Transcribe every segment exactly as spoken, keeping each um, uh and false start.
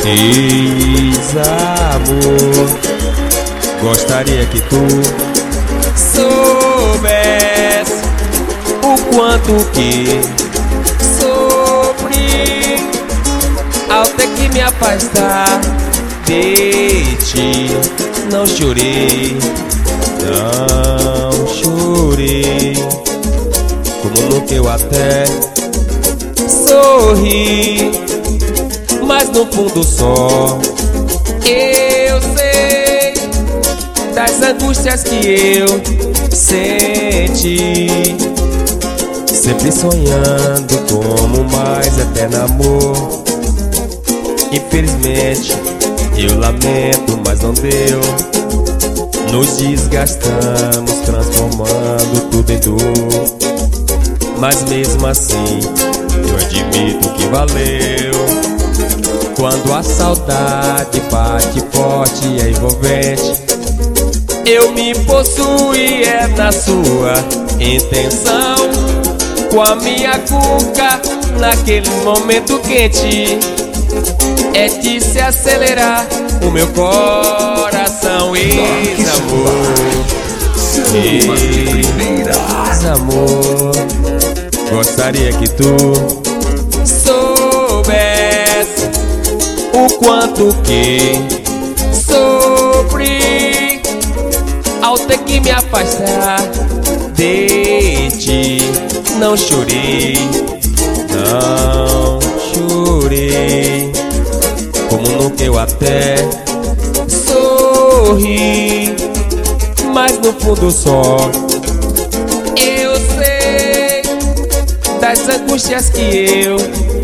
Ex-amor, gostaria que tu soubesse o quanto que sofri ao ter que me afastar de ti. Não chorei, não chorei, como nunca eu até sorri, mas no fundo só eu sei das angústias que eu senti, sempre sonhando como mais eterno amor. Infelizmente eu lamento, mas não deu. Nos desgastamos, transformando tudo em dor. Mas mesmo assim eu admito que valeu. Quando a saudade bate forte e é envolvente, eu me possuo e é na sua intenção. Com a minha cuca naquele momento quente, é de se acelerar o meu coração. Ex-amor, ex-amor, gostaria que tu soubesse o quanto que sofri ao ter que me afastar de ti. Não chorei, não chorei, como nunca eu até sorri, mas no fundo só eu sei das angústias que eu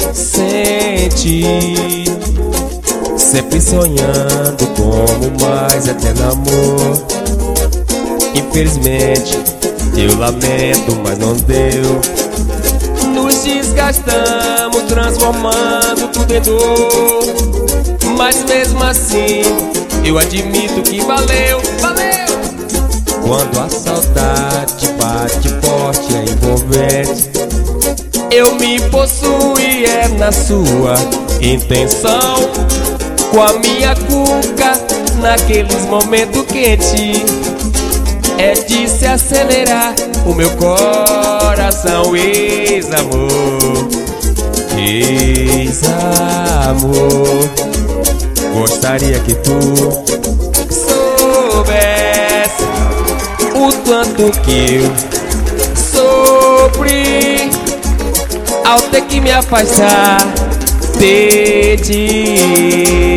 senti, sempre sonhando como mais eterno amor. Infelizmente eu lamento, mas não deu. Nos desgastamos, transformando tudo em dor. Mas mesmo assim eu admito que valeu, valeu. Quando a saudade bate forte é envolvente, eu me possuo e é na sua intenção. Com a minha cuca naqueles momentos quentes, é de se acelerar o meu coração. Ex-amor, ex-amor, gostaria que tu soubesse o tanto que eu sofri ao ter que me afastar de ti.